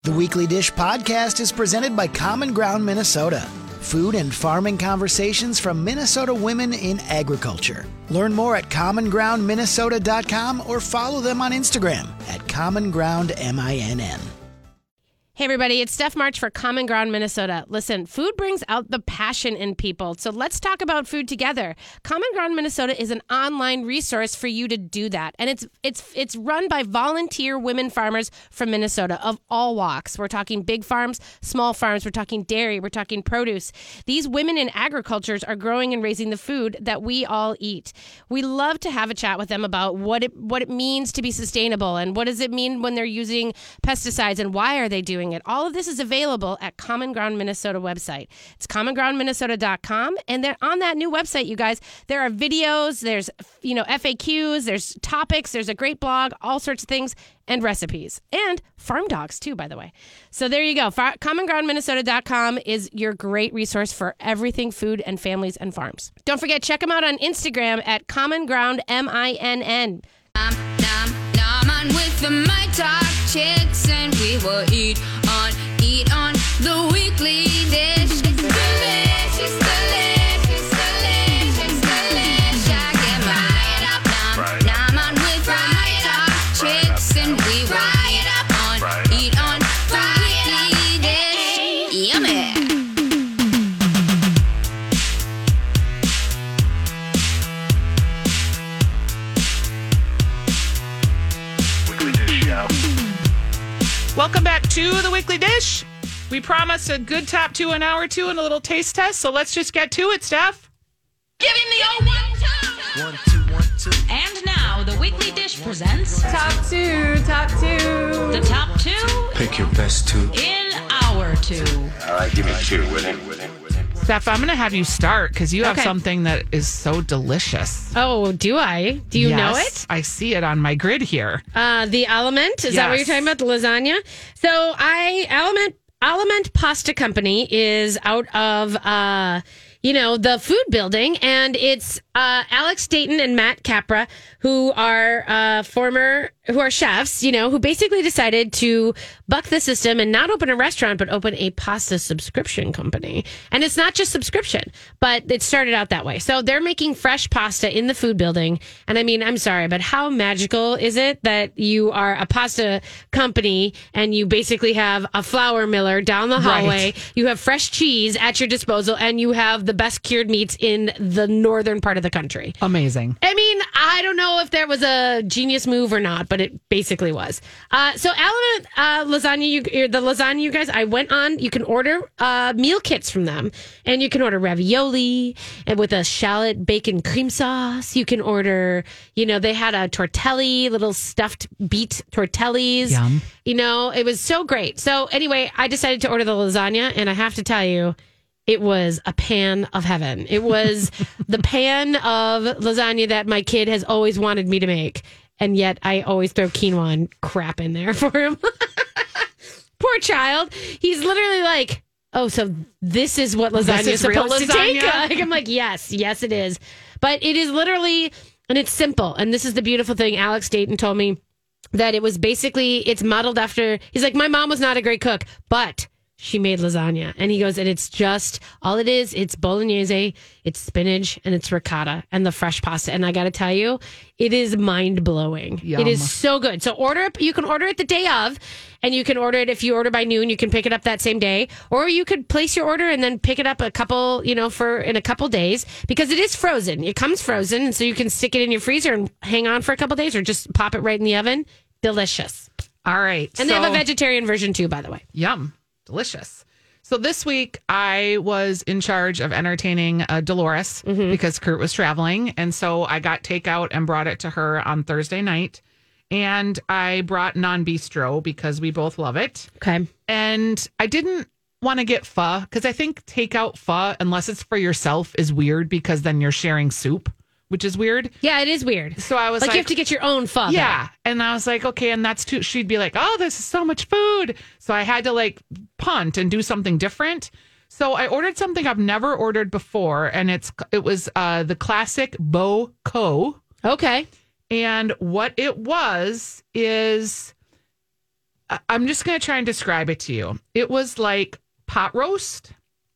The Weekly Dish podcast is presented by Common Ground Minnesota. Food and farming conversations from Minnesota women in agriculture. Learn more at commongroundminnesota.com or follow them on Instagram at commongroundminn. Hey, everybody, it's Steph March for Common Ground Minnesota. Listen, food brings out the passion in people, so let's talk about food together. Common Ground Minnesota is an online resource for you to do that, and it's run by volunteer women farmers from Minnesota of all walks. We're talking big farms, small farms, we're talking dairy, we're talking produce. These women in agriculture are growing and raising the food that we all eat. We love to have a chat with them about what it means to be sustainable and what does it mean when they're using pesticides and why are they doing it. All of this is available at Common Ground Minnesota website. It's commongroundminnesota.com. And then on that new website, you guys, there are videos, there's, FAQs, there's topics, there's a great blog, all sorts of things, and recipes. And farm dogs, too, by the way. So there you go. commongroundminnesota.com is your great resource for everything food and families and farms. Don't forget, check them out on Instagram at commongroundminn. Nom with the My Talk chicks, and we will eat on the weekly dish. It's delicious, delicious, delicious, delicious. I get right up, nom with the My Talk chicks, and we will eat on the weekly dish. Yummy. Welcome back to the Weekly Dish. We promised a good top two in hour two and a little taste test, so let's just get to it, Steph. Give him the old 1, 2. 1, 2, 1, 2. And now the Weekly Dish presents Top two. the top two Pick your best two. in hour two. All right, give me two with it. Steph, I'm going to have you start because you have Okay. something that is so delicious. Oh, do I? Do you know Yes, it? I see it on my grid here. The Element, is that what you're Yes. talking about? The lasagna? So Element Pasta Company is out of, the food building, and it's Alex Dayton and Matt Capra, who are who are chefs, who basically decided to buck the system and not open a restaurant, but open a pasta subscription company. And it's not just subscription, but it started out that way. So they're making fresh pasta in the food building. And I mean, I'm sorry, but how magical is it that you are a pasta company and you basically have a flour miller down the hallway, Right. you have fresh cheese at your disposal, and you have the best cured meats in the northern part of the country. Amazing. I mean, I don't know if that was a genius move or not, but it basically was. So Element the lasagna, you guys, I went on, you can order meal kits from them, and you can order ravioli and with a shallot bacon cream sauce. You can order, they had a tortelli, little stuffed beet tortellis. Yum. It was so great. So anyway, I decided to order the lasagna, and I have to tell you, it was a pan of heaven. It was the pan of lasagna that my kid has always wanted me to make. And yet I always throw quinoa and crap in there for him. Poor child. He's literally like, oh, so this is what lasagna is is real supposed to take? lasagna? I'm like, yes, it is. But it is literally, and it's simple. And this is the beautiful thing. Alex Dayton told me that it was basically, it's modeled after, he's like, my mom was not a great cook, but she made lasagna. And he goes, and it's just, all it is, it's bolognese, it's spinach, and it's ricotta, and the fresh pasta. And I got to tell you, it is mind-blowing. Yum. It is so good. So you can order it the day of, and you can order it, if you order by noon, you can pick it up that same day. Or you could place your order and then pick it up in a couple days, because it is frozen. It comes frozen, and so you can stick it in your freezer and hang on for a couple days, or just pop it right in the oven. Delicious. All right. And they have a vegetarian version too, by the way. Yum. Delicious. So this week I was in charge of entertaining Dolores because Kurt was traveling. And so I got takeout and brought it to her on Thursday night. And I brought non-bistro because we both love it. Okay. And I didn't want to get pho because I think takeout pho, unless it's for yourself, is weird because then you're sharing soup, which is weird. Yeah, it is weird. So I was like, you have to get your own pho. yeah. And I was like, okay, and that's too, she'd be like, oh, this is so much food. So I had to punt and do something different. So I ordered something I've never ordered before. And it was the classic Bo Co. Okay. And what it was is I'm just going to try and describe it to you. It was like pot roast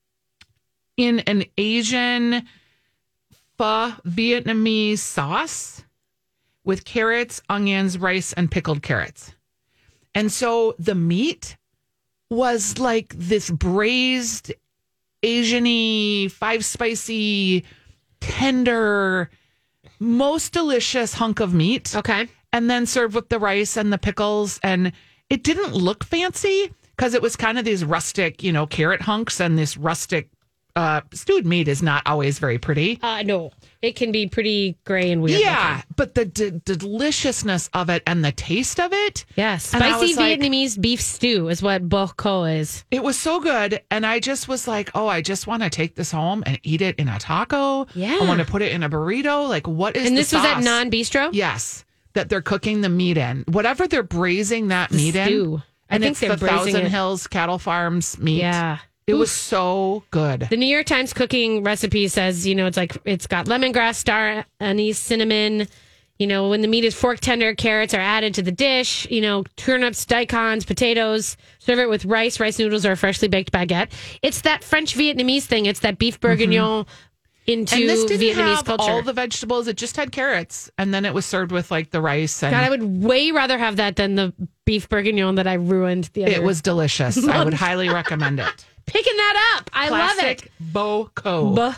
in an Asian pho Vietnamese sauce with carrots, onions, rice, and pickled carrots. And so the meat was like this braised, Asian-y, 5 spicy, tender, most delicious hunk of meat. Okay. And then served with the rice and the pickles. And it didn't look fancy because it was kind of these rustic, carrot hunks, and this rustic stewed meat is not always very pretty. No, it can be pretty gray and weird. Yeah, looking. but the deliciousness of it and the taste of it. Yeah, And I spicy was like- Vietnamese beef stew is what bo co is. It was so good. And I just was like, oh, I just want to take this home and eat it in a taco. Yeah. I want to put it in a burrito. Like, what is And the this was at sauce? Non Bistro? Yes, that they're cooking the meat in. Whatever they're braising that meat stew. in. I And think it's they're the braising Thousand it. Hills Cattle Farms meat. Yeah. It was so good. The New York Times cooking recipe says, it's got lemongrass, star anise, cinnamon. When the meat is fork tender, carrots are added to the dish. Turnips, daikons, potatoes. Serve it with rice noodles, or a freshly baked baguette. It's that French Vietnamese thing. It's that beef bourguignon into And this didn't Vietnamese have culture. all the vegetables. It just had carrots. And then it was served with like the rice. And God, I would way rather have that than the beef bourguignon that I ruined the other. it was delicious. I would highly recommend it. Picking that up. I love it. Classic Boko.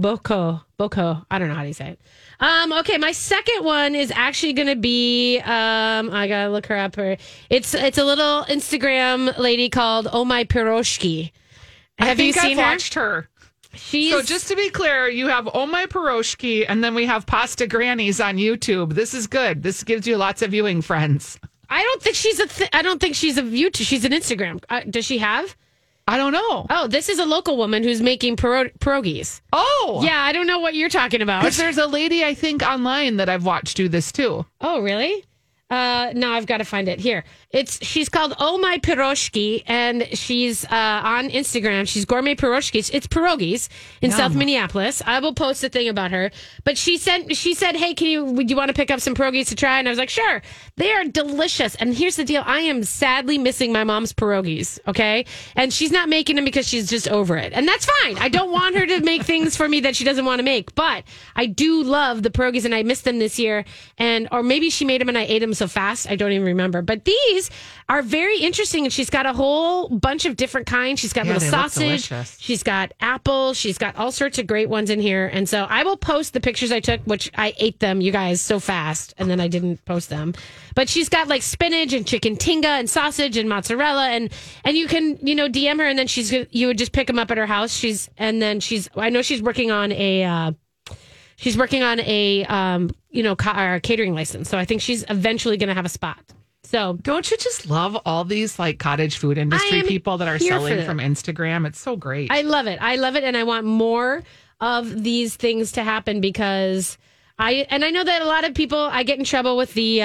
Boko. I don't know how to say it. Okay, my second one is actually going to be. I gotta look her up. It's a little Instagram lady called Oh My Piroshki. Have you seen I've her? watched her. She's So just to be clear, you have Oh My Piroshki, and then we have Pasta Grannies on YouTube. This is good. This gives you lots of viewing friends. I don't think she's I don't think she's a YouTube. She's an Instagram. Does she have? I don't know. Oh, this is a local woman who's making pierogies. Oh, Yeah, I don't know what you're talking about. because there's a lady I think online that I've watched do this too. Oh, really? No, I've got to find it here. She's called Oh My Piroshki, and she's on Instagram. She's gourmet piroshkis. It's pierogies in South Minneapolis. I will post a thing about her. But she said, "Hey, would you want to pick up some pierogies to try?" And I was like, "Sure." They are delicious. And here's the deal: I am sadly missing my mom's pierogies. Okay, and she's not making them because she's just over it, and that's fine. I don't want her to make things for me that she doesn't want to make, but I do love the pierogies, and I missed them this year. Or maybe she made them and I ate them so fast I don't even remember. But these are very interesting, and she's got a whole bunch of different kinds. She's got Yeah, little they look sausage. delicious. She's got apples. She's got all sorts of great ones in here. And so I will post the pictures I took, which I ate them, you guys, so fast, and then I didn't post them. But she's got like spinach and chicken tinga and sausage and mozzarella, and you can DM her, and then you would just pick them up at her house. I know she's working on a. She's working on a catering license, so I think she's eventually going to have a spot. So Don't you just love all these like cottage food I industry am people that are here for selling that. from Instagram? It's so great. I love it. And I want more of these things to happen because I know that a lot of people I get in trouble with the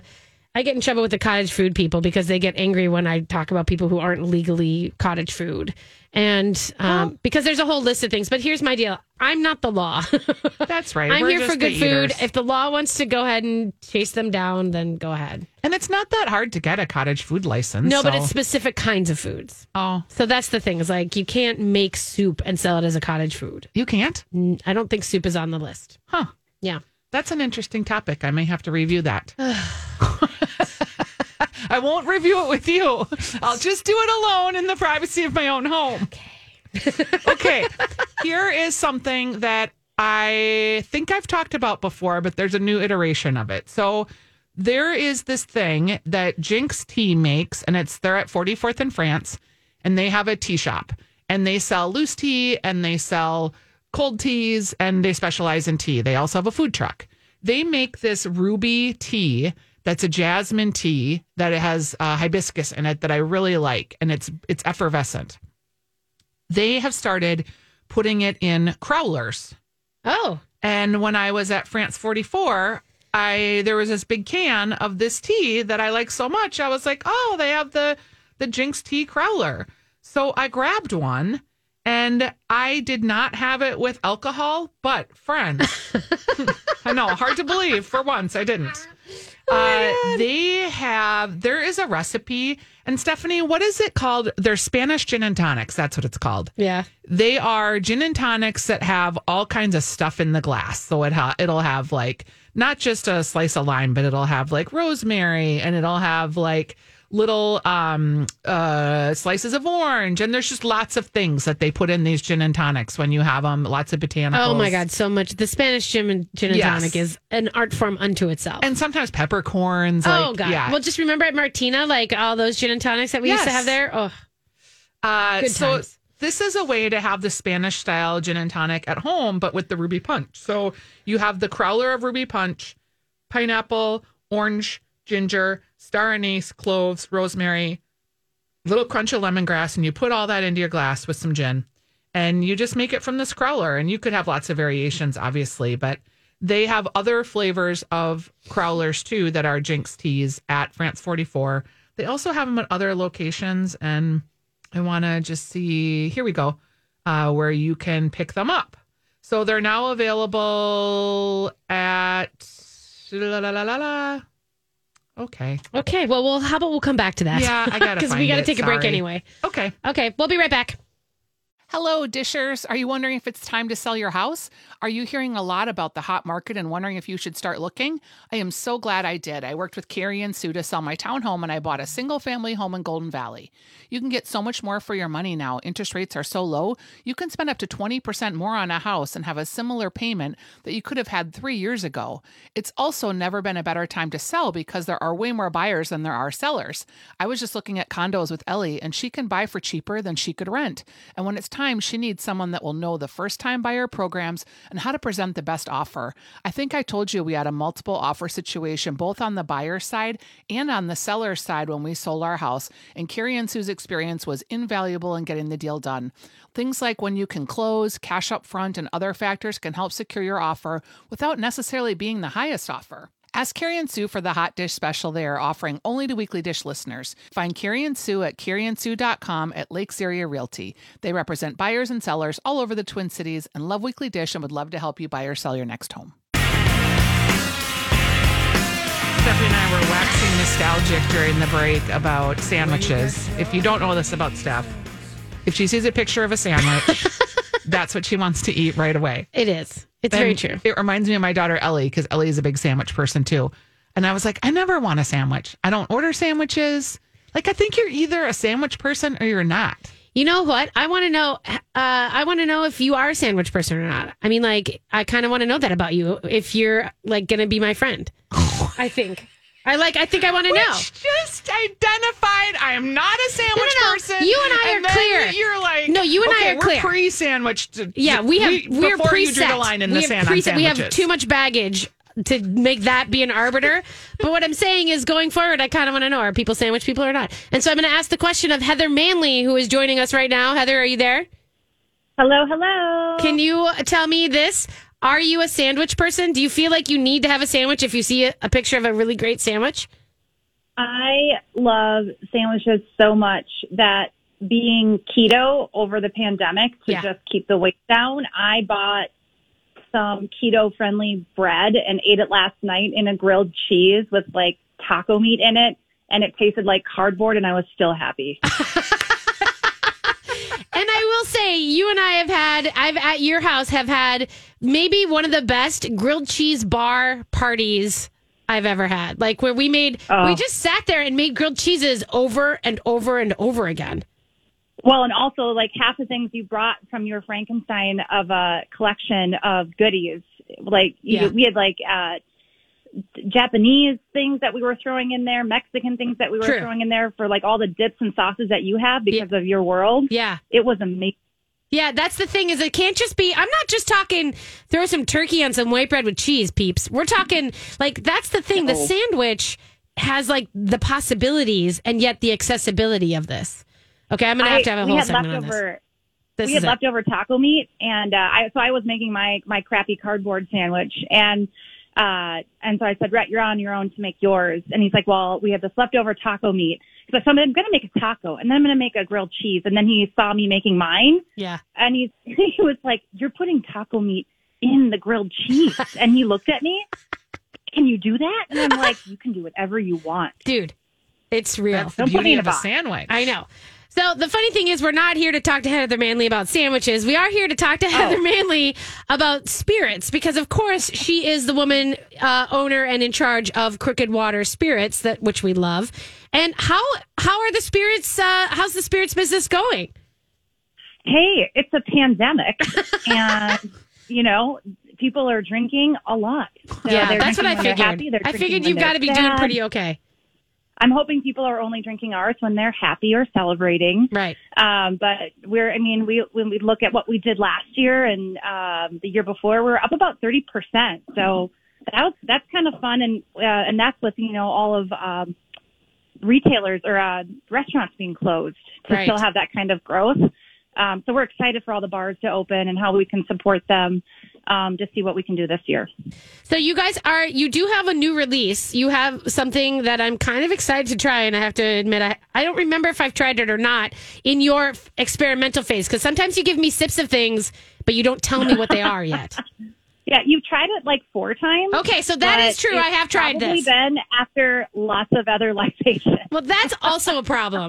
cottage food people because they get angry when I talk about people who aren't legally cottage food. And because there's a whole list of things. But here's my deal. I'm not the law. That's right. I'm We're here just for good the food. eaters. If the law wants to go ahead and chase them down, then go ahead. And it's not that hard to get a cottage food license. No, but so- it's specific kinds of foods. Oh, So that's the thing. Is like you can't make soup and sell it as a cottage food. you can't? I don't think soup is on the list. Huh. Yeah. That's an interesting topic. I may have to review that. I won't review it with you. I'll just do it alone in the privacy of my own home. Okay. Here is something that I think I've talked about before, but there's a new iteration of it. So there is this thing that Jinx Tea makes, and they're at 44th in France, and they have a tea shop, and they sell loose tea, and they sell cold teas, and they specialize in tea. They also have a food truck. They make this ruby tea that's a jasmine tea that it has hibiscus in it that I really like, and it's effervescent. They have started putting it in crowlers. Oh. And when I was at France 44, there was this big can of this tea that I like so much. I was like, oh, they have the Jinx Tea crowler. So I grabbed one, And I did not have it with alcohol, but friends, I know, hard to believe. For once, I didn't. There is a recipe. And Stephanie, what is it called? They're Spanish gin and tonics. That's what it's called. Yeah. They are gin and tonics that have all kinds of stuff in the glass. So it'll have like not just a slice of lime, but it'll have like rosemary, and it'll have like little slices of orange. And there's just lots of things that they put in these gin and tonics when you have them. Lots of botanicals. Oh my God, so much. The Spanish gin and Yes. tonic is an art form unto itself. And sometimes peppercorns. Oh like, God. Yeah. Well, just remember at Martina, like all those gin and tonics that we used to have there. Oh, good so times. this is a way to have the Spanish style gin and tonic at home, but with the ruby punch. So you have the crowler of ruby punch, pineapple, orange, ginger, star anise, cloves, rosemary, little crunch of lemongrass, and you put all that into your glass with some gin, and you just make it from this crowler. And you could have lots of variations, obviously, but they have other flavors of crowlers too that are Jinx teas at France 44. They also have them at other locations, and I want to just see, here we go, where you can pick them up. So they're now available at Okay. Well, how about we'll come back to that? Yeah, I gotta because we find got to it. take a break Sorry. anyway. Okay. Okay, we'll be right back. Hello, Dishers. Are you wondering if it's time to sell your house? Are you hearing a lot about the hot market and wondering if you should start looking? I am so glad I did. I worked with Carrie and Sue to sell my townhome, and I bought a single-family home in Golden Valley. You can get so much more for your money now. Interest rates are so low, you can spend up to 20% more on a house and have a similar payment that you could have had 3 years ago. It's also never been a better time to sell because there are way more buyers than there are sellers. I was just looking at condos with Ellie, and she can buy for cheaper than she could rent. And when it's time, she needs someone that will know the first-time buyer programs and how to present the best offer. I think I told you we had a multiple offer situation both on the buyer side and on the seller side when we sold our house, and Carrie and Sue's experience was invaluable in getting the deal done. Things like when you can close, cash up front, and other factors can help secure your offer without necessarily being the highest offer. Ask Carrie and Sue for the hot dish special they are offering only to Weekly Dish listeners. Find Carrie and Sue at carrieandsue.com at Lakes Area Realty. They represent buyers and sellers all over the Twin Cities and love Weekly Dish and would love to help you buy or sell your next home. Stephanie and I were waxing nostalgic during the break about sandwiches. If you don't know this about Steph, if she sees a picture of a sandwich, that's what she wants to eat right away. It is. It's And very true. It reminds me of my daughter Ellie, because Ellie is a big sandwich person too. And I was like, I never want a sandwich. I don't order sandwiches. Like, I think you're either a sandwich person or you're not. You know what? I want to know. I want to know if you are a sandwich person or not. I mean, like, I kind of want to know that about you. If you're like going to be my friend, I think. I think I want to know. Just identified. I am not a sandwich No. person. You and I are then clear. You're like, No, you and I okay, are clear. We're pre-sandwiched. Yeah, we're before preset. you drew the line in the sand on We sandwiches. have too much baggage to make that be an arbiter. But what I'm saying is, going forward, I kind of want to know, are people sandwich people or not? And so I'm going to ask the question of Heather Manley, who is joining us right now. Heather, are you there? Hello. Can you tell me this? Are you a sandwich person? Do you feel like you need to have a sandwich if you see a picture of a really great sandwich? I love sandwiches so much that being keto over the pandemic to just keep the weight down, I bought some keto-friendly bread and ate it last night in a grilled cheese with like taco meat in it, and it tasted like cardboard, and I was still happy. And I will say, you and I I've at your house have had maybe one of the best grilled cheese bar parties I've ever had. Like where we just sat there and made grilled cheeses over and over and over again. Well, and also like half the things you brought from your Frankenstein of a collection of goodies. Like we had like Japanese things that we were throwing in there, Mexican things that we were throwing in there for like all the dips and sauces that you have because of your world. Yeah. It was amazing. Yeah, that's the thing, is it can't just be, I'm not just talking throw some turkey on some white bread with cheese, peeps. We're talking, like, that's the thing. The sandwich has, like, the possibilities and yet the accessibility of this. Okay, I'm going to have a whole segment on this. We had leftover taco meat, and so I was making my crappy cardboard sandwich, and And so I said, Rhett, you're on your own to make yours. And he's like, well, we have this leftover taco meat. So I'm going to make a taco, and then I'm going to make a grilled cheese. And then he saw me making mine. Yeah. And he was like, you're putting taco meat in the grilled cheese. And he looked at me, can you do that? And I'm like, you can do whatever you want. Dude, it's real. That's the Don't put me beauty in a of a box. sandwich. I know. So the funny thing is, we're not here to talk to Heather Manley about sandwiches. We are here to talk to Heather Manley about spirits, because of course she is the woman owner and in charge of Crooked Water Spirits, which we love. And how are the spirits? How's the spirits business going? Hey, it's a pandemic, and people are drinking a lot. So Yeah, they're that's what I drinking when they're happy, figured. they're I drinking figured when you've got to they're be doing sad. pretty okay. I'm hoping people are only drinking ours when they're happy or celebrating. Right. But when we look at what we did last year and the year before, we're up about 30%. So that's kind of fun, and that's with all of retailers or restaurants being closed to Right. still have that kind of growth. So we're excited for all the bars to open and how we can support them to see what we can do this year. So you do have a new release. You have something that I'm kind of excited to try, and I have to admit, I don't remember if I've tried it or not in your experimental phase, because sometimes you give me sips of things, but you don't tell me what they are yet. Yeah, you've tried it like 4 times. Okay, so that is true. I have tried probably this. been after lots of other libations. Well, that's also a problem.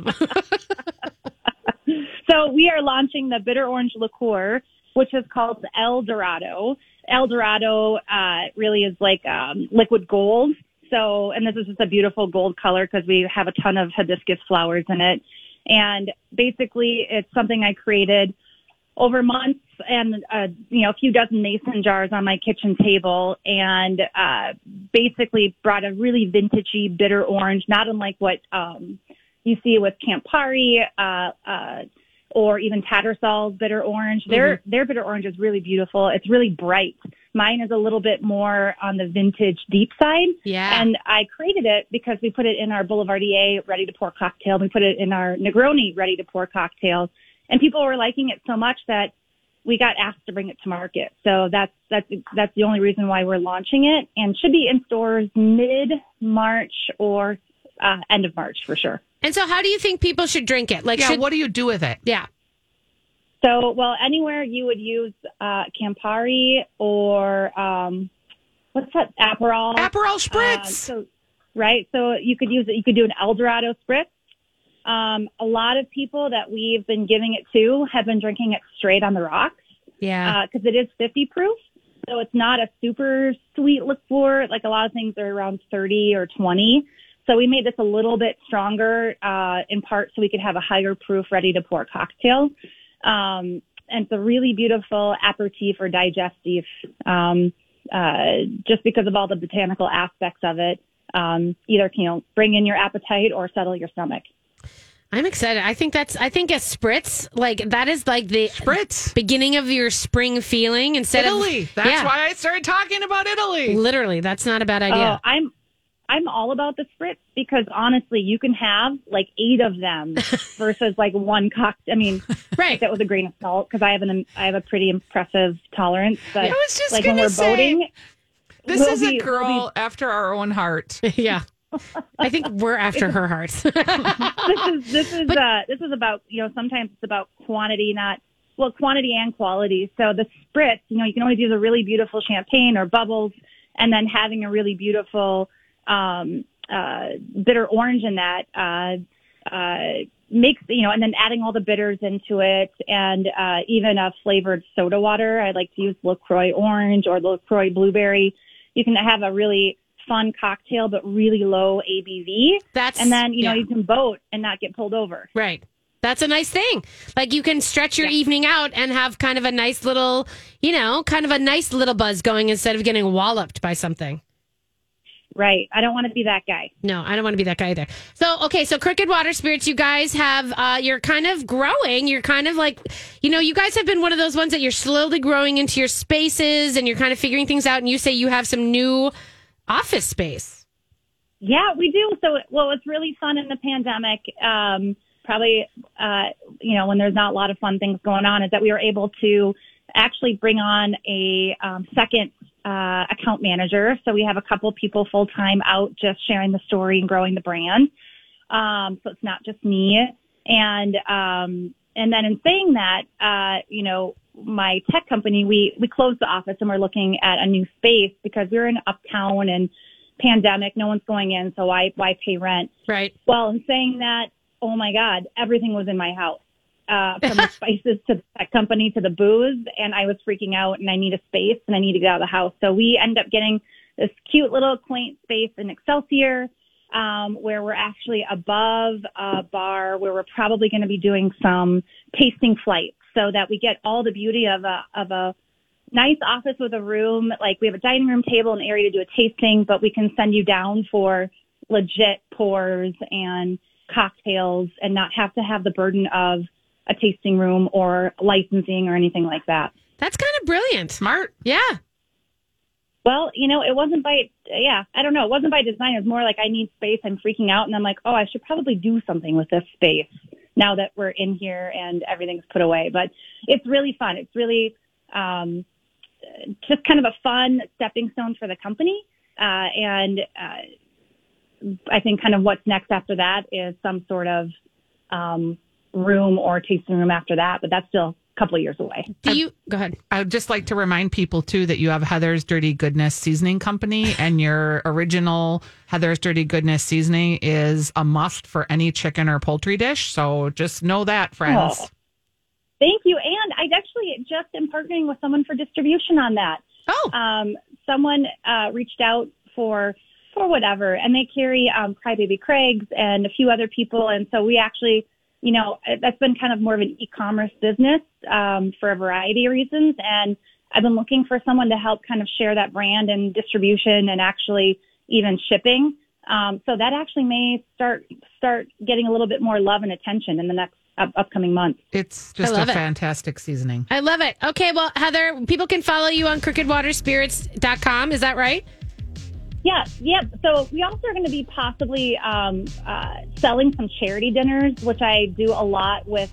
So we are launching the bitter orange liqueur, which is called El Dorado. El Dorado really is like liquid gold. So, and this is just a beautiful gold color because we have a ton of hibiscus flowers in it. And basically, it's something I created over months and a few dozen mason jars on my kitchen table, and basically brought a really vintagey bitter orange, not unlike what you see with Campari or even Tattersall's bitter orange. Their bitter orange is really beautiful. It's really bright. Mine is a little bit more on the vintage deep side. Yeah. And I created it because we put it in our Boulevardier ready to pour cocktail. We put it in our Negroni ready to pour cocktail. And people were liking it so much that we got asked to bring it to market. So that's the only reason why we're launching it, and should be in stores mid-March or end of March for sure. And so how do you think people should drink it? What do you do with it? Yeah. So, anywhere you would use Campari or what's that? Aperol. Aperol Spritz. Right. So you could use it. You could do an El Dorado Spritz. A lot of people that we've been giving it to have been drinking it straight on the rocks. Yeah. Because it is 50 proof. So it's not a super sweet liqueur. Like a lot of things are around 30 or 20. So we made this a little bit stronger, in part so we could have a higher proof ready to pour cocktail. And it's a really beautiful aperitif or digestif, just because of all the botanical aspects of it. Either, bring in your appetite or settle your stomach. I'm excited. I think a spritz, that is like the Spritz. beginning of your spring feeling instead Italy. of That's why I started talking about Italy. Literally, that's not a bad idea. Oh, I'm all about the spritz because honestly, you can have like 8 of them versus like one cocktail. I mean, Right. take that with a grain of salt because I have a pretty impressive tolerance. But I was just like when gonna we're say, boating, This is a girl after our own heart. Yeah. I think we're after her heart. this is about, sometimes it's about quantity, quantity and quality. So the spritz, you can always use a really beautiful champagne or bubbles, and then having a really beautiful bitter orange in that makes, and then adding all the bitters into it, and even a flavored soda water. I like to use LaCroix orange or LaCroix blueberry. You can have a really fun cocktail, but really low ABV. And then, you can boat and not get pulled over. Right. That's a nice thing. Like you can stretch your evening out and have kind of a nice little, buzz going instead of getting walloped by something. Right. I don't want to be that guy. No, I don't want to be that guy either. So Crooked Water Spirits, you guys have, you're kind of growing. You're kind of like, you guys have been one of those ones that you're slowly growing into your spaces and you're kind of figuring things out. And you say you have some new office space. Yeah, we do. So, what's really fun in the pandemic, probably, when there's not a lot of fun things going on, is that we were able to actually bring on a second account manager. So we have a couple people full time out just sharing the story and growing the brand. So it's not just me. And then in saying that, my tech company, we closed the office and we're looking at a new space because we were in uptown and pandemic, no one's going in. So why pay rent? Right. Well, in saying that, oh my God, everything was in my house. From the spices to the tech company to the booze, and I was freaking out and I need a space and I need to get out of the house. So we end up getting this cute little quaint space in Excelsior, where we're actually above a bar where we're probably going to be doing some tasting flights so that we get all the beauty of a nice office with a room. Like we have a dining room table and area to do a tasting, but we can send you down for legit pours and cocktails and not have to have the burden of a tasting room or licensing or anything like that. That's kind of brilliant. Smart. Yeah. Well, it wasn't I don't know. It wasn't by design. It was more like I need space. I'm freaking out. And I'm like, I should probably do something with this space now that we're in here and everything's put away. But it's really fun. It's really just kind of a fun stepping stone for the company. And I think kind of what's next after that is some sort of room or tasting room after that, but that's still a couple of years away. Go ahead. I would just like to remind people too that you have Heather's Dirty Goodness Seasoning Company, and your original Heather's Dirty Goodness seasoning is a must for any chicken or poultry dish. So just know that, friends. Oh, thank you. And I actually just am partnering with someone for distribution on that. Someone reached out for whatever, and they carry Crybaby Craig's and a few other people, and so we actually, that's been kind of more of an e-commerce business for a variety of reasons. And I've been looking for someone to help kind of share that brand and distribution and actually even shipping. So that actually may start getting a little bit more love and attention in the next upcoming months. It's just a fantastic seasoning. I love it. Okay, well, Heather, people can follow you on crookedwaterspirits.com. Is that right? Yeah. So we also are going to be possibly selling some charity dinners, which I do a lot with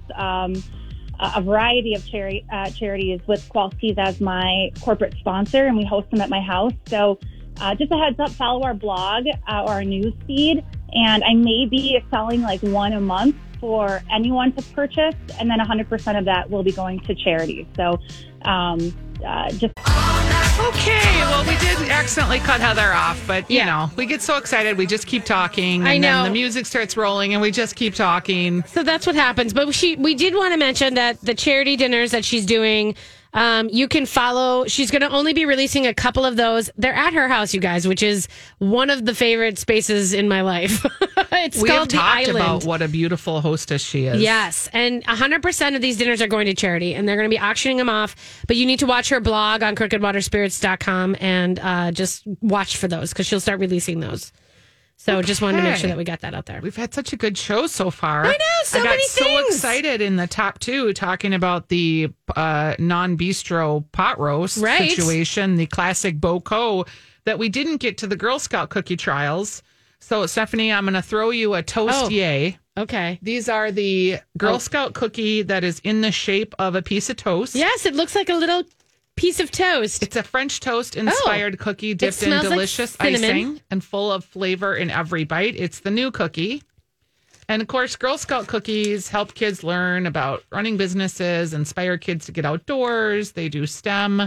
a variety of charities with Kowalski's as my corporate sponsor, and we host them at my house. So just a heads up, follow our blog or our news feed, and I may be selling like one a month for anyone to purchase, and then 100% of that will be going to charity. So just... Okay, well, we did accidentally cut Heather off, but, we get so excited, we just keep talking, and then the music starts rolling, and we just keep talking. So that's what happens. But we did want to mention that the charity dinners that she's doing, you can follow. She's going to only be releasing a couple of those. They're at her house, you guys, which is one of the favorite spaces in my life. We have talked about what a beautiful hostess she is. Yes, and 100% of these dinners are going to charity, and they're going to be auctioning them off. But you need to watch her blog on crookedwaterspirits.com and just watch for those because she'll start releasing those. So just wanted to make sure that we got that out there. We've had such a good show so far. I know, so many things. I got so excited in the top two talking about the non-bistro pot roast situation, the classic Bocaux, that we didn't get to the Girl Scout cookie trials. So, Stephanie, I'm going to throw you a toast yay. Okay. These are the Girl Scout cookie that is in the shape of a piece of toast. Yes, it looks like a little piece of toast. It's a French toast inspired cookie dipped in delicious icing and full of flavor in every bite. It's the new cookie. And of course, Girl Scout cookies help kids learn about running businesses, inspire kids to get outdoors. They do STEM.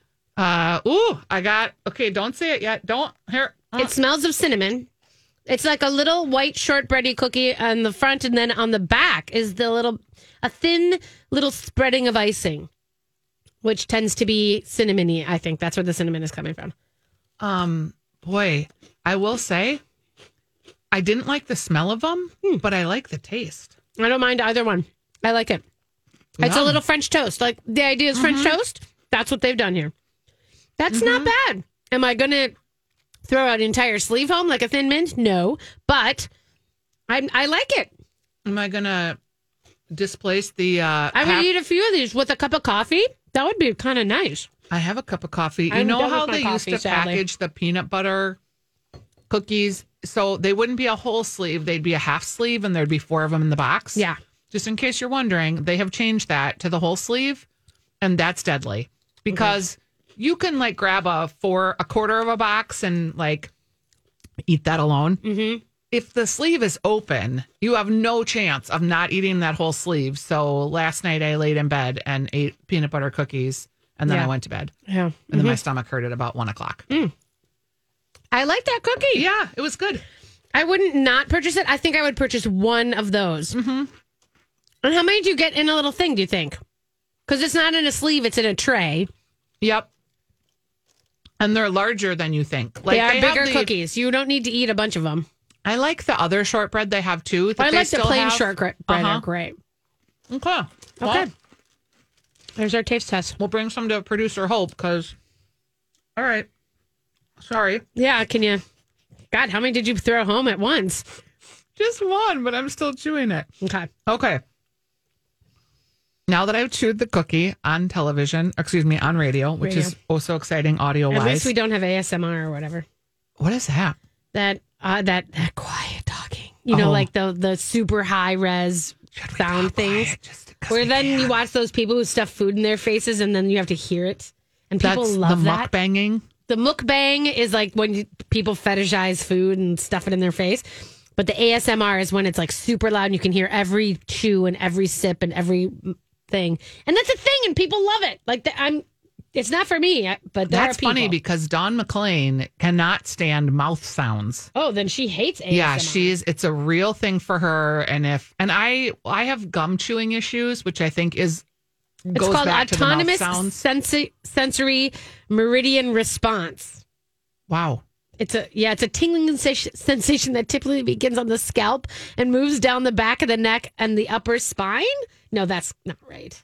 Don't say it yet. It smells of cinnamon. It's like a little white shortbready cookie on the front, and then on the back is a thin little spreading of icing, which tends to be cinnamony. I think that's where the cinnamon is coming from. Boy, I will say, I didn't like the smell of them, but I like the taste. I don't mind either one. I like it. Yum. It's a little French toast. Like the idea is French toast. That's what they've done here. That's not bad. Am I going to throw an entire sleeve home like a Thin Mint? No, but I like it. Am I going to displace the... I would eat a few of these with a cup of coffee. That would be kind of nice. I have a cup of coffee. You know how they used to package the peanut butter cookies? So they wouldn't be a whole sleeve. They'd be a half sleeve, and there'd be 4 of them in the box. Yeah. Just in case you're wondering, they have changed that to the whole sleeve, and that's deadly. Because you can like grab a quarter of a box and like eat that alone. Mm-hmm. If the sleeve is open, you have no chance of not eating that whole sleeve. So last night I laid in bed and ate peanut butter cookies, and then I went to bed. Yeah. And then my stomach hurt at about 1 o'clock. I like that cookie. Yeah, it was good. I wouldn't not purchase it. I think I would purchase one of those. Mm-hmm. And how many do you get in a little thing, do you think? Because it's not in a sleeve, it's in a tray. Yep. And they're larger than you think. Like they are bigger cookies. You don't need to eat a bunch of them. I like the other shortbread they have too. I like the plain shortbread. Are great. Okay. Well, there's our taste test. We'll bring some to producer Hope because. All right. Sorry. Yeah. Can you? God, how many did you throw home at once? Just one, but I'm still chewing it. Okay. Now that I've chewed the cookie on television, on radio, which is also exciting audio-wise. At least we don't have ASMR or whatever. What is that? That quiet talking. You know, like the super high res sound things. Where then you watch those people who stuff food in their faces and then you have to hear it. And people love that. The mukbanging. The mukbang is like when people fetishize food and stuff it in their face. But the ASMR is when it's like super loud and you can hear every chew and every sip and every thing. And that's a thing and people love it. Like it's not for me, but there that's are people. funny because Dawn McClain cannot stand mouth sounds. Oh, then she hates ASMR. Yeah, it's a real thing for her. And I have gum chewing issues, which I think goes called back autonomous to the mouth sounds. sensory meridian response. Wow. It's a tingling sensation that typically begins on the scalp and moves down the back of the neck and the upper spine. No, that's not right.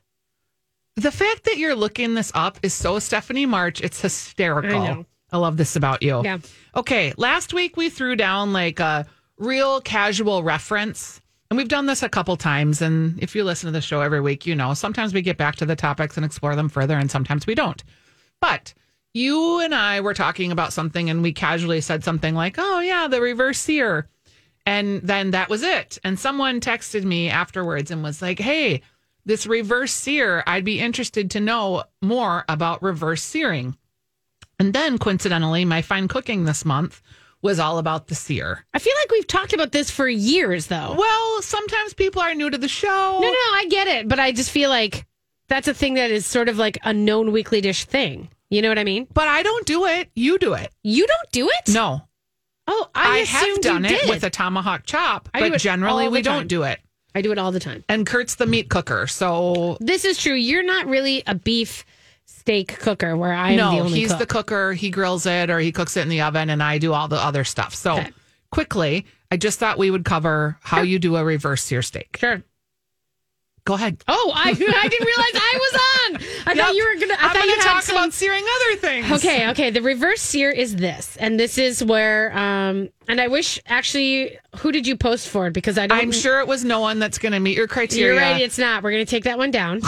The fact that you're looking this up is so Stephanie March. It's hysterical. I know. I love this about you. Yeah. Okay. Last week we threw down like a real casual reference. And we've done this a couple times. And if you listen to the show every week, you know, sometimes we get back to the topics and explore them further and sometimes we don't. But you and I were talking about something and we casually said something like, oh, yeah, the reverse sear. And then that was it. And someone texted me afterwards and was like, hey, this reverse sear, I'd be interested to know more about reverse searing. And then coincidentally, my fine cooking this month was all about the sear. I feel like we've talked about this for years, though. Well, sometimes people are new to the show. No, I get it. But I just feel like that's a thing that is sort of like a known weekly dish thing. You know what I mean? But I don't do it. You do it. You don't do it? No. Oh, I have done it with a tomahawk chop, but generally we don't do it. I do it all the time. And Kurt's the meat cooker, so... This is true. You're not really a beef steak cooker where I'm the only cook. No, he's the cooker. He grills it or he cooks it in the oven and I do all the other stuff. So quickly, I just thought we would cover how you do a reverse sear steak. Sure. Go ahead. Oh, I didn't realize I was on. I thought you were going to... I'm going to talk about searing other things. Okay. The reverse sear is this. And this is where... and I wish, actually... Who did you post for? Because I'm sure it was no one that's going to meet your criteria. You're right. It's not. We're going to take that one down.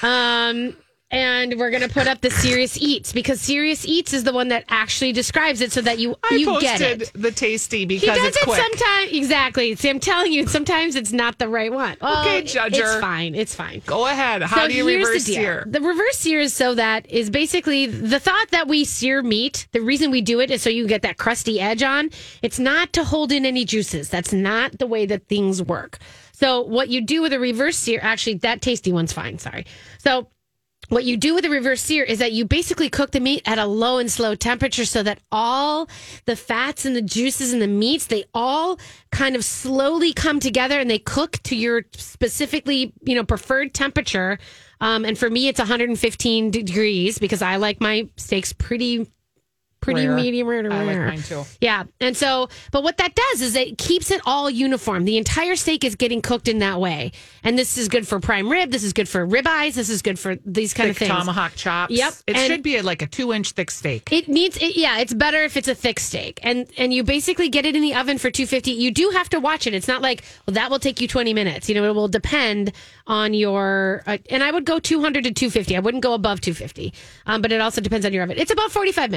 And we're going to put up the Serious Eats because Serious Eats is the one that actually describes it so that you get it. I posted the Tasty because it's quick. Sometimes, exactly. See, I'm telling you, sometimes it's not the right one. Okay, Judger. It's fine. Go ahead. How do you reverse sear? The reverse sear is basically the thought that we sear meat. The reason we do it is so you get that crusty edge on. It's not to hold in any juices. That's not the way that things work. So what you do with a reverse sear, actually, that Tasty one's fine. Sorry. So what you do with a reverse sear is that you basically cook the meat at a low and slow temperature so that all the fats and the juices and the meats, they all kind of slowly come together and they cook to your specifically, preferred temperature. And for me, it's 115 degrees because I like my steaks pretty rare. Medium rare to rare. I like mine too. Yeah. And so, but what that does is it keeps it all uniform. The entire steak is getting cooked in that way. And this is good for prime rib. This is good for ribeyes. This is good for these kind of things. Tomahawk chops. Yep. It should be like a 2-inch thick steak. It's better if it's a thick steak. And you basically get it in the oven for 250. You do have to watch it. It's not like, well, that will take you 20 minutes. It will depend on your, and I would go 200 to 250. I wouldn't go above 250. But it also depends on your oven. It's about 45 minutes. Like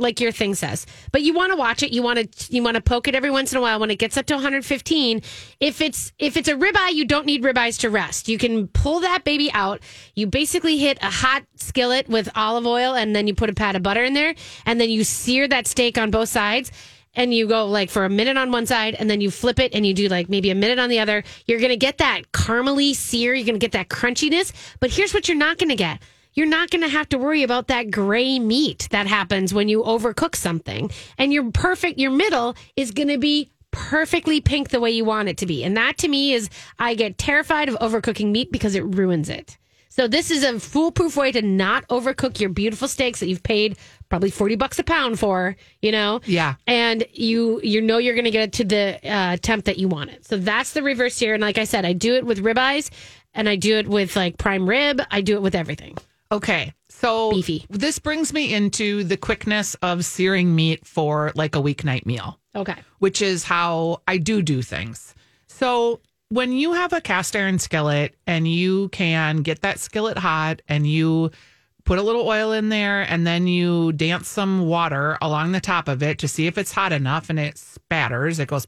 like your thing says. But you want to watch it. You want to poke it every once in a while when it gets up to 115. If it's a ribeye, you don't need ribeyes to rest. You can pull that baby out. You basically hit a hot skillet with olive oil, and then you put a pat of butter in there, and then you sear that steak on both sides. And you go like for a minute on one side, and then you flip it and you do like maybe a minute on the other. You're going to get that caramely sear. You're going to get that crunchiness. But here's what you're not going to get. You're not going to have to worry about that gray meat that happens when you overcook something. And your middle is going to be perfectly pink the way you want it to be. And that to me is, I get terrified of overcooking meat because it ruins it. So this is a foolproof way to not overcook your beautiful steaks that you've paid probably $40 a pound for, Yeah. And you know you're going to get it to the temp that you want it. So that's the reverse sear. And like I said, I do it with ribeyes, and I do it with like prime rib. I do it with everything. Okay. So Beefy. This brings me into the quickness of searing meat for like a weeknight meal. Okay. Which is how I do things. So when you have a cast iron skillet and you can get that skillet hot and you put a little oil in there and then you dance some water along the top of it to see if it's hot enough, and it spatters, it goes,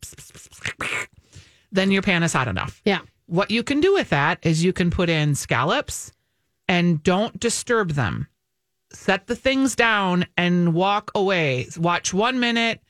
then your pan is hot enough. Yeah. What you can do with that is you can put in scallops and don't disturb them. Set the things down and walk away. Watch 1 minute,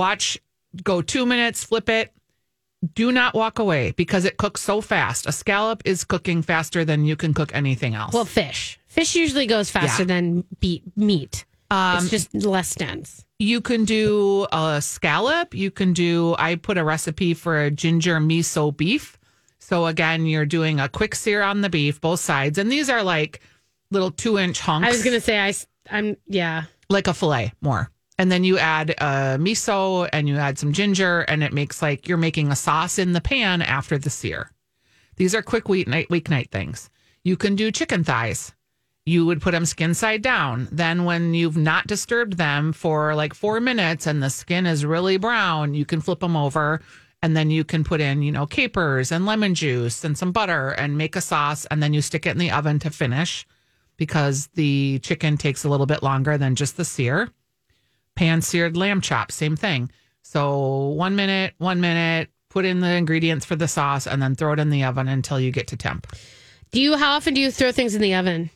go 2 minutes, flip it. Do not walk away because it cooks so fast. A scallop is cooking faster than you can cook anything else. Well, fish usually goes faster than meat. It's just less dense. You can do a scallop. I put a recipe for a ginger miso beef. So again, you're doing a quick sear on the beef, both sides. And these are like little 2-inch hunks. I was going to say, I'm like a filet more. And then you add miso and you add some ginger, and it makes like you're making a sauce in the pan after the sear. These are quick weeknight things. You can do chicken thighs. You would put them skin side down. Then when you've not disturbed them for like 4 minutes and the skin is really brown, you can flip them over, and then you can put in, capers and lemon juice and some butter and make a sauce, and then you stick it in the oven to finish because the chicken takes a little bit longer than just the sear. Pan seared lamb chop, same thing. So 1 minute, put in the ingredients for the sauce, and then throw it in the oven until you get to temp. How often do you throw things in the oven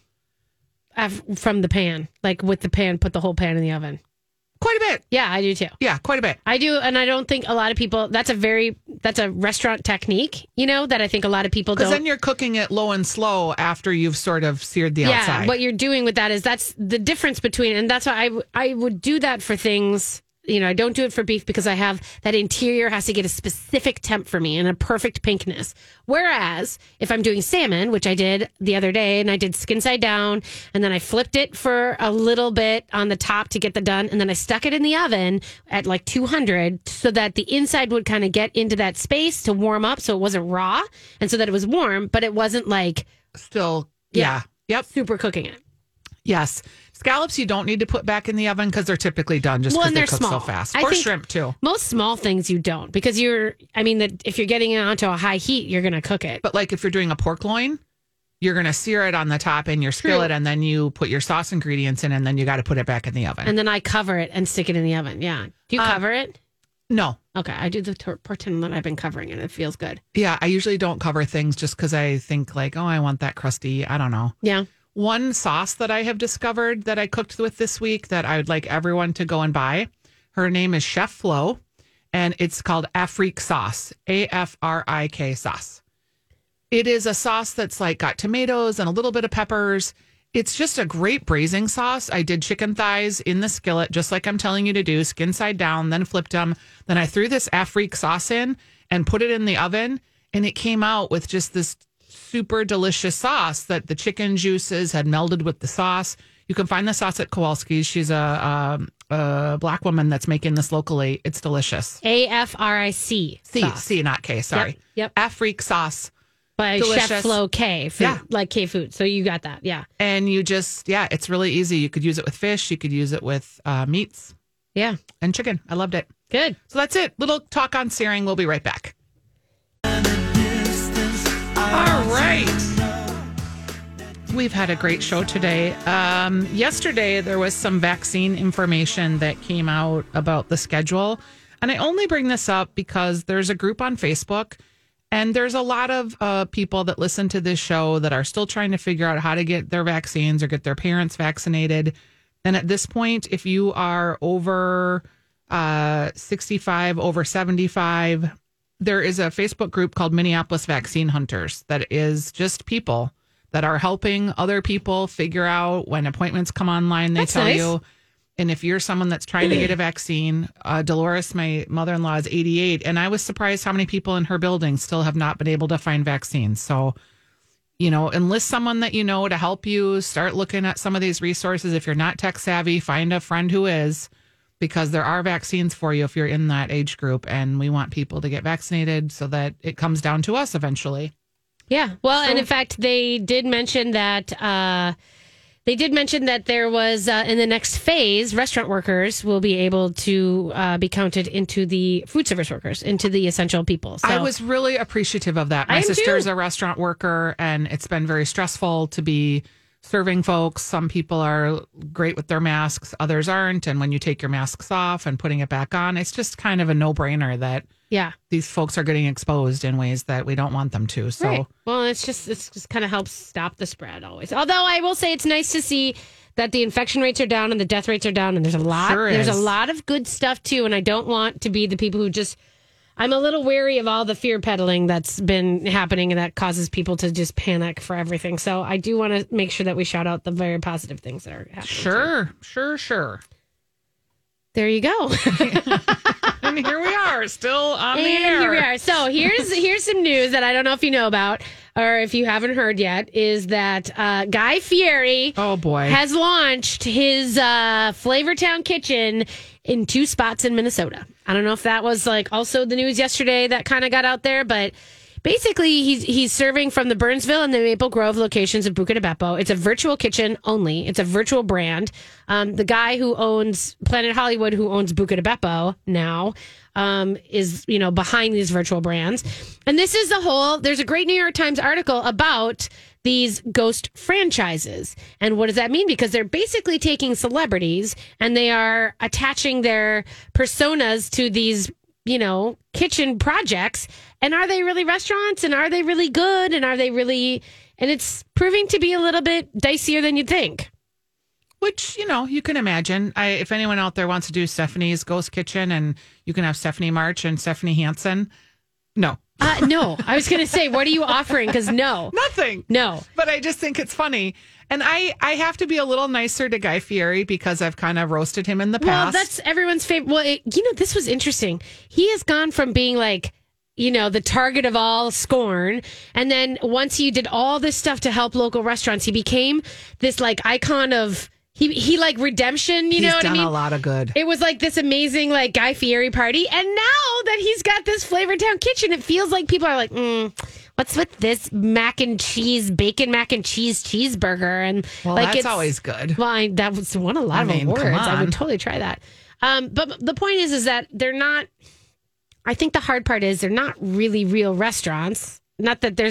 from the pan? Like with the pan, put the whole pan in the oven? Quite a bit. Yeah, I do too. Yeah, quite a bit. I do, and I don't think a lot of people, that's a restaurant technique, that I think a lot of people don't. Because then you're cooking it low and slow after you've sort of seared the outside. Yeah, what you're doing with that is that's the difference between, and that's why I would do that for things. I don't do it for beef because I have that interior has to get a specific temp for me and a perfect pinkness. Whereas if I'm doing salmon, which I did the other day, and I did skin side down, and then I flipped it for a little bit on the top to get that done, and then I stuck it in the oven at like 200 so that the inside would kind of get into that space to warm up, so it wasn't raw, and so that it was warm, but it wasn't like still, yeah. Yep, super cooking it. Yes. Scallops you don't need to put back in the oven because they're typically done just because they cook so fast. Or shrimp too. Most small things you don't because if you're getting it onto a high heat, you're going to cook it. But like if you're doing a pork loin, you're going to sear it on the top in your skillet. True. And then you put your sauce ingredients in, and then you got to put it back in the oven. And then I cover it and stick it in the oven. Yeah. Do you cover it? No. Okay. I do pretend that I've been covering it. It feels good. Yeah. I usually don't cover things just because I think like, I want that crusty. I don't know. Yeah. One sauce that I have discovered that I cooked with this week that I would like everyone to go and buy. Her name is Chef Flo, and it's called Afrique sauce, AFRIK sauce. It is a sauce that's like got tomatoes and a little bit of peppers. It's just a great braising sauce. I did chicken thighs in the skillet, just like I'm telling you to do, skin side down, then flipped them. Then I threw this Afrique sauce in and put it in the oven, and it came out with just this super delicious sauce that the chicken juices had melded with the sauce. You can find the sauce at Kowalski's. She's a black woman that's making this locally. It's delicious. AFRIC. C, not K. Sorry. Yep. Afrique sauce. By delicious. Chef Flo K. Food, like K food. So you got that. Yeah. And you just, it's really easy. You could use it with fish. You could use it with meats. Yeah. And chicken. I loved it. Good. So that's it. Little talk on searing. We'll be right back. All right. We've had a great show today. Yesterday, there was some vaccine information that came out about the schedule. And I only bring this up because there's a group on Facebook, and there's a lot of people that listen to this show that are still trying to figure out how to get their vaccines or get their parents vaccinated. And at this point, if you are over 65, over 75, there is a Facebook group called Minneapolis Vaccine Hunters that is just people that are helping other people figure out when appointments come online. They tell you. And if you're someone that's trying to get a vaccine, Dolores, my mother-in-law, is 88. And I was surprised how many people in her building still have not been able to find vaccines. So, enlist someone that you know to help you. Start looking at some of these resources. If you're not tech savvy, find a friend who is, because there are vaccines for you if you're in that age group. And we want people to get vaccinated so that it comes down to us eventually. Yeah. Well, and in fact, they did mention that there was in the next phase, restaurant workers will be able to be counted into the food service workers, into the essential people. So I was really appreciative of that. My sister's a restaurant worker, and it's been very stressful to be serving folks. Some people are great with their masks, others aren't. And when you take your masks off and putting it back on, it's just kind of a no-brainer that these folks are getting exposed in ways that we don't want them to. So, right. Well, it's just kind of helps stop the spread always. Although I will say it's nice to see that the infection rates are down and the death rates are down, and there's a lot of good stuff too. And I don't want to be the people who I'm a little wary of all the fear peddling that's been happening, and that causes people to just panic for everything. So I do want to make sure that we shout out the very positive things that are happening. Sure. There you go. And here we are, still on the air. Here we are. So here's some news that I don't know if you know about, or if you haven't heard yet, is that Guy Fieri has launched his Flavortown Kitchen in 2 spots in Minnesota. I don't know if that was also the news yesterday that kind of got out there, but basically he's serving from the Burnsville and the Maple Grove locations of Buca di Beppo. It's a virtual kitchen only. It's a virtual brand. The guy who owns Planet Hollywood, who owns Buca di Beppo now, is behind these virtual brands. And this is there's a great New York Times article about these ghost franchises. And what does that mean? Because they're basically taking celebrities and they are attaching their personas to these, kitchen projects. And are they really restaurants? And are they really good? And and it's proving to be a little bit dicier than you'd think. Which, you can imagine. If anyone out there wants to do Stephanie's Ghost Kitchen, and you can have Stephanie March and Stephanie Hansen. No. No, I was going to say, what are you offering? Because no. Nothing. No. But I just think it's funny. And I have to be a little nicer to Guy Fieri because I've kind of roasted him in the past. Well, that's everyone's favorite. Well, this was interesting. He has gone from being the target of all scorn. And then once he did all this stuff to help local restaurants, he became this icon of... He redemption, you know what I mean? He's done a lot of good. It was this amazing Guy Fieri party. And now that he's got this Flavortown Kitchen, it feels like people are what's with this bacon mac and cheese cheeseburger? And that's always good. Well, that was won a lot of awards. I would totally try that. But the point is that they're not, I think the hard part is they're not really real restaurants. Not that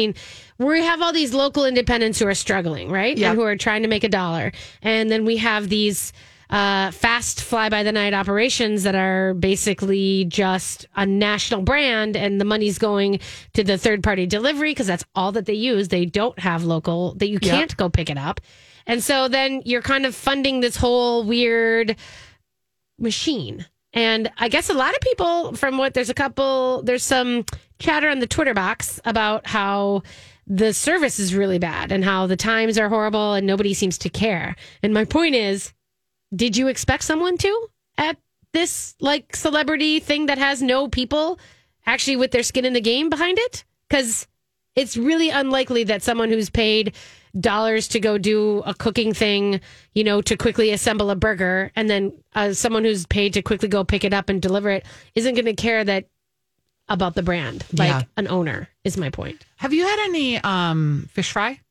we have all these local independents who are struggling, right? Yep. And who are trying to make $1. And then we have these fast fly-by-the-night operations that are basically just a national brand, and the money's going to the third-party delivery because that's all that they use. They don't have local, that you can't go pick it up. And so then you're kind of funding this whole weird machine. And I guess a lot of people there's some chatter on the Twitter box about how the service is really bad and how the times are horrible and nobody seems to care. And my point is, did you expect someone to at this celebrity thing that has no people actually with their skin in the game behind it? Because it's really unlikely that someone who's paid dollars to go do a cooking thing, to quickly assemble a burger, and then someone who's paid to quickly go pick it up and deliver it isn't going to care about the brand an owner, is my point. Have you had any fish fry?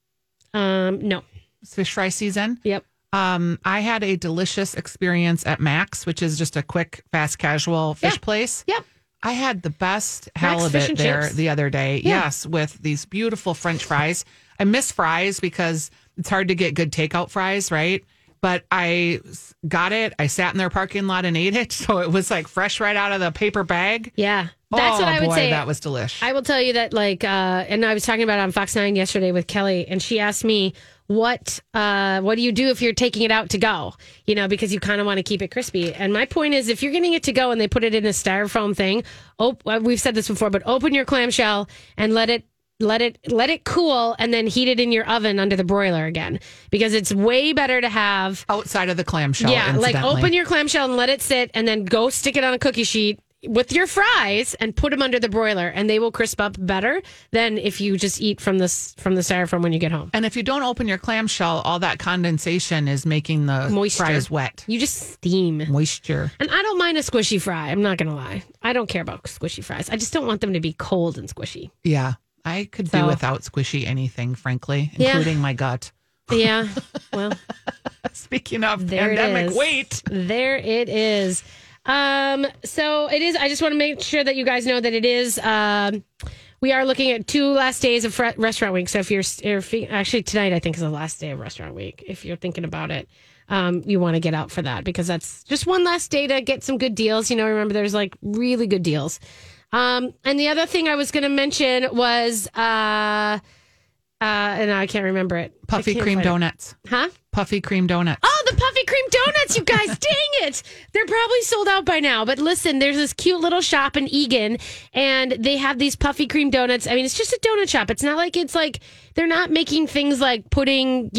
No. Fish fry season? Yep. I had a delicious experience at Max, which is just a quick, fast, casual fish place. Yep. I had the best halibut there the other day. Yeah. Yes, with these beautiful French fries. I miss fries because it's hard to get good takeout fries, right? But I got it. I sat in their parking lot and ate it. So it was like fresh right out of the paper bag. Yeah. That's what I would say. That was delish. I will tell you that, like, and I was talking about it on Fox 9 yesterday with Kelly, and she asked me, what do you do if you're taking it out to go? You know, because you kind of want to keep it crispy. And my point is, if you're getting it to go and they put it in a styrofoam thing, we've said this before, but open your clamshell and let it cool, and then heat it in your oven under the broiler again, because it's way better to have outside of the clamshell. Yeah, like incidentally. open your clamshell and let it sit, and then go stick it on a cookie sheet with your fries and put them under the broiler, and they will crisp up better than if you just eat from the styrofoam when you get home. And if you don't open your clamshell, all that condensation is making the moisture. Fries wet. You just steam. Moisture. And I don't mind a squishy fry. I'm not going to lie. I don't care about squishy fries. I just don't want them to be cold and squishy. Yeah. I could do without squishy anything, frankly, including my gut. Yeah. Well, speaking of pandemic weight. There it is. So it is. I just want to make sure that you guys know that it is. We are looking at 2 last days of restaurant week. So if you're actually tonight, I think is the last day of restaurant week. If you're thinking about it, you want to get out for that, because that's just one last day to get some good deals. You know, remember there's like really good deals. And the other thing I was going to mention was, and I can't remember it. Puffy cream donuts. Huh? Puffy cream donuts. Oh, the puffy cream donuts, you guys. Dang it. They're probably sold out by now. But listen, there's this cute little shop in Eagan, and they have these puffy cream donuts. I mean, it's just a donut shop. It's not like they're not making things like putting,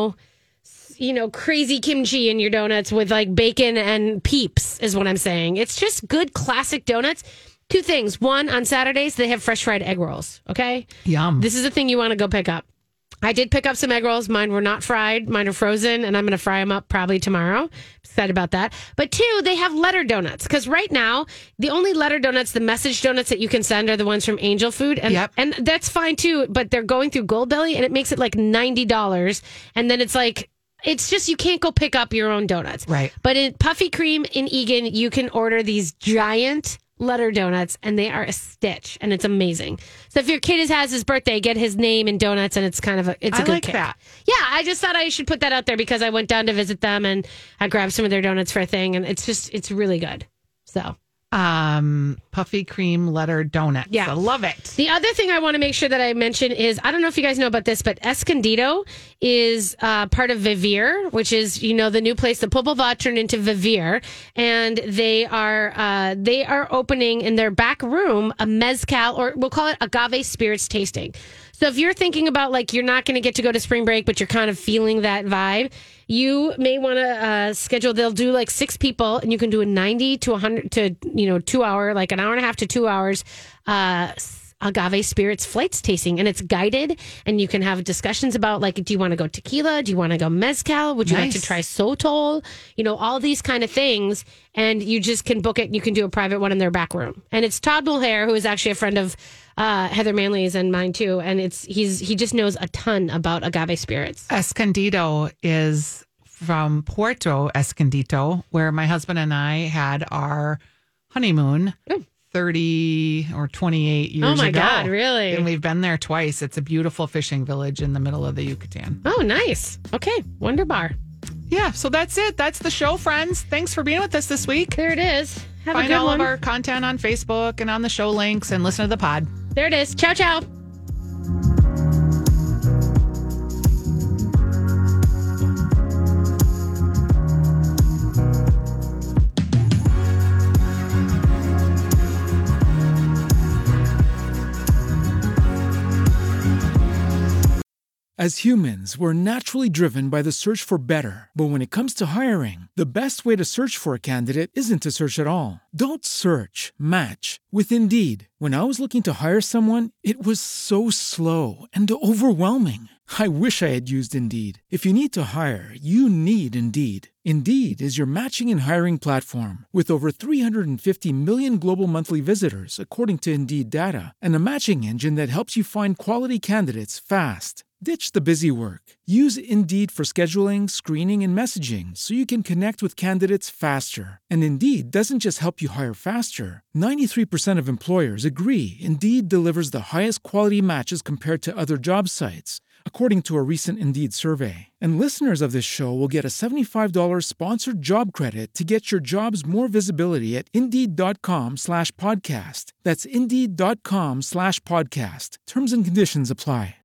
crazy kimchi in your donuts with like bacon and Peeps is what I'm saying. It's just good classic donuts. 2 things. One, on Saturdays, they have fresh fried egg rolls. Okay? Yum. This is a thing you want to go pick up. I did pick up some egg rolls. Mine were not fried. Mine are frozen, and I'm going to fry them up probably tomorrow. Excited about that. But 2, they have letter donuts, because right now, the only letter donuts, the message donuts that you can send are the ones from Angel Food. And, and that's fine, too, but they're going through Goldbelly, and it makes it like $90. And then it's like, it's just, you can't go pick up your own donuts. Right. But in Puffy Cream in Eagan, you can order these giant letter donuts, and they are a stitch, and it's amazing. So if your kid has his birthday, get his name in donuts, and it's kind of a good like kick. that. Yeah, I just thought I should put that out there because I went down to visit them, and I grabbed some of their donuts for a thing, and it's really good. So puffy cream letter donuts. Yeah. I love it. The other thing I want to make sure that I mention is, I don't know if you guys know about this, but Escondido is part of Vivir, which is, the new place that Popova turned into Vivir. And they are opening in their back room a mezcal, or we'll call it agave spirits tasting. So if you're thinking about, like, you're not going to get to go to spring break, but you're kind of feeling that vibe, you may want to schedule. They'll do like 6 people, and you can do a 90 to 100 to 2 hour, like an hour and a half to 2 hours agave spirits flights tasting, and it's guided, and you can have discussions about, like, do you want to go tequila, do you want to go mezcal, would you like to try sotol, all these kind of things, and you just can book it, and you can do a private one in their back room. And it's Todd Mulhare, who is actually a friend of Heather Manley's and mine too, and he just knows a ton about agave spirits. Escondido is from Puerto Escondido, where my husband and I had our honeymoon 30 or 28 years ago. Oh my God, really? And we've been there twice. It's a beautiful fishing village in the middle of the Yucatan. Oh, nice. Okay, wonderbar. Yeah, so that's it. That's the show, friends. Thanks for being with us this week. There it is. Have Find a good all one. of our content on Facebook and on the show links, and listen to the pod. There it is. Ciao, ciao. As humans, we're naturally driven by the search for better. But when it comes to hiring, the best way to search for a candidate isn't to search at all. Don't search, match with Indeed. When I was looking to hire someone, it was so slow and overwhelming. I wish I had used Indeed. If you need to hire, you need Indeed. Indeed is your matching and hiring platform with over 350 million global monthly visitors, according to Indeed data, and a matching engine that helps you find quality candidates fast. Ditch the busy work. Use Indeed for scheduling, screening, and messaging so you can connect with candidates faster. And Indeed doesn't just help you hire faster. 93% of employers agree agree Indeed delivers the highest quality matches compared to other job sites, according to a recent Indeed survey. And listeners of this show will get a $75 sponsored job credit to get your jobs more visibility at Indeed.com/podcast. That's Indeed.com/podcast. Terms and conditions apply.